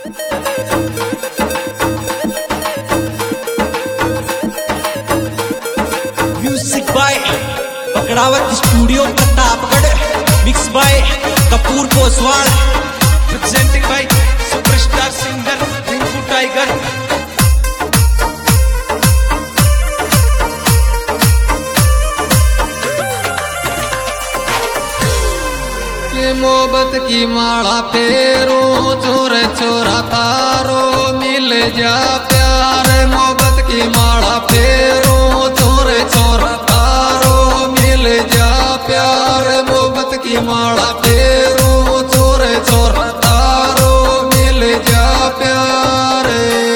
Music by Pakdawat studio Pratapgarh, mix by Kapoor Poswal, presenting by superstar singer Rinku Tiger. मोहब्बत की माला फेरो चोर चोरा तारो मिल जा प्यार। मोहब्बत की माला फेरो चोर चोरा तारो मिल जा प्यार। मोहब्बत की माला फेरो चोर चोरा तारो मिल जा प्यार।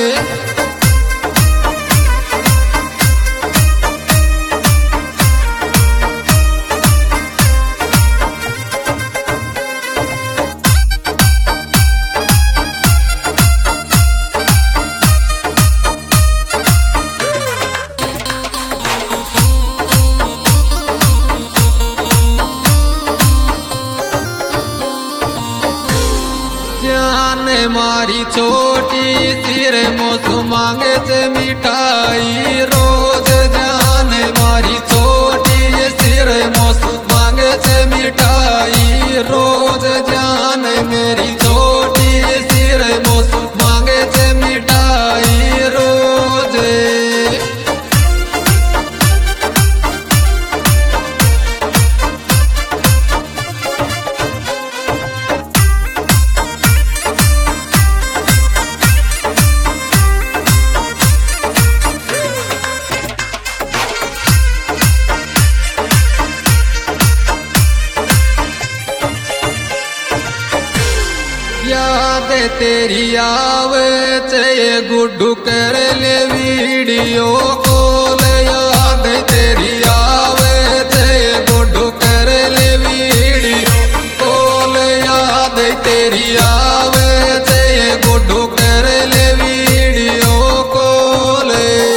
मारी छोटी सिर मोसू मांगे से मिठाई रोज। जान मारी छोटी सिर मोसू मांगे से मिठाई रोज। जान मेरी छोटी सिर मोसू मांगे से मिठाई रोज। याद तेरी आवे चे गुड्डू कर ले वीडियो कॉल। याद तेरी आवे चे गुड्डू कर ले वीडियो कॉल। याद तेरी आवे चे गुड्डू कर ले वीडियो कॉल।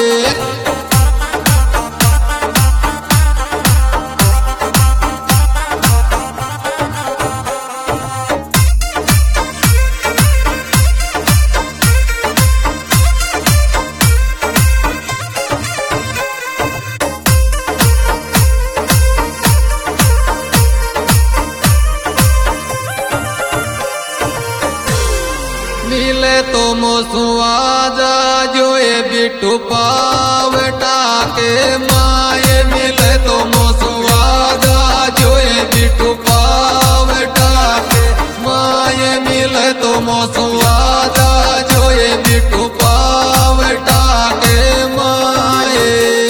मिले तो मोसू आजा जो ये बिट्टू पावटा के माए। मिले तो मोसू आजा जो ये बिट्टू पावटा के माए। मिले तो मोसू आजा जो ये बिट्टू पावटा के माए।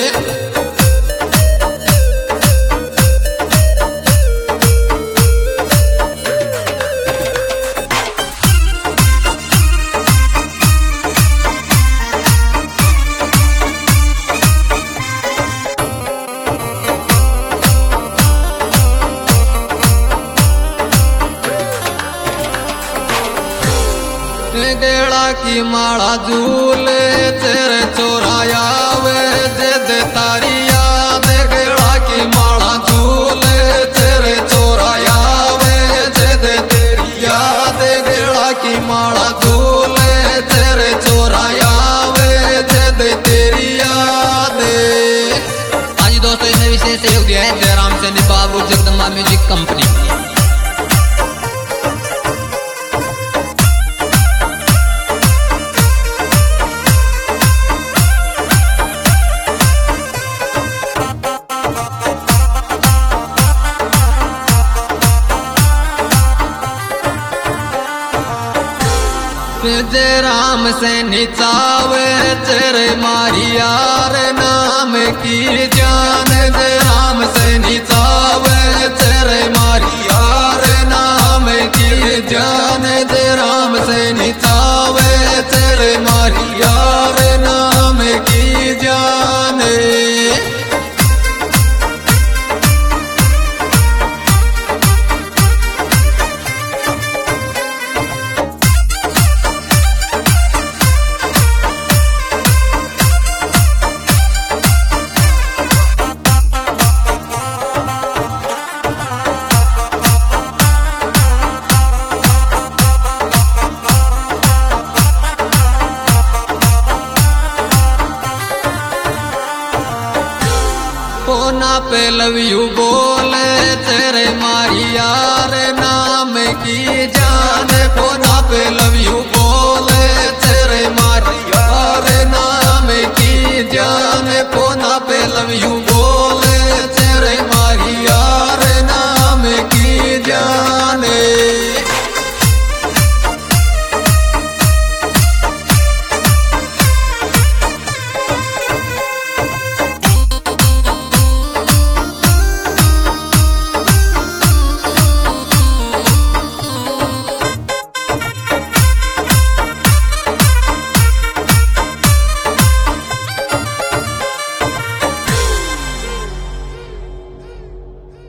गेड़ा की माला झूले तेरे चोराया वे जद तारी याद। गेड़ा की माला झूले तेरे चोराया वे जद तेरी याद। गेड़ा की माला झूले तेरे चोराया वे जद तेरी याद। आज दोस्तों इसमें विशेष सहयोग दिया है जयराम सैनी बाबू जगदम्बा म्यूजिक कंपनी। जयराम से निचावे तेरे मारी यार नाम की जान। जयराम से निचावे तेरे मारी यार नाम की जान। जयराम से निचावे तेरे मारी यार नाम की जान। पे लव यू बोले तेरे माही यार नाम की जान फोना पे लव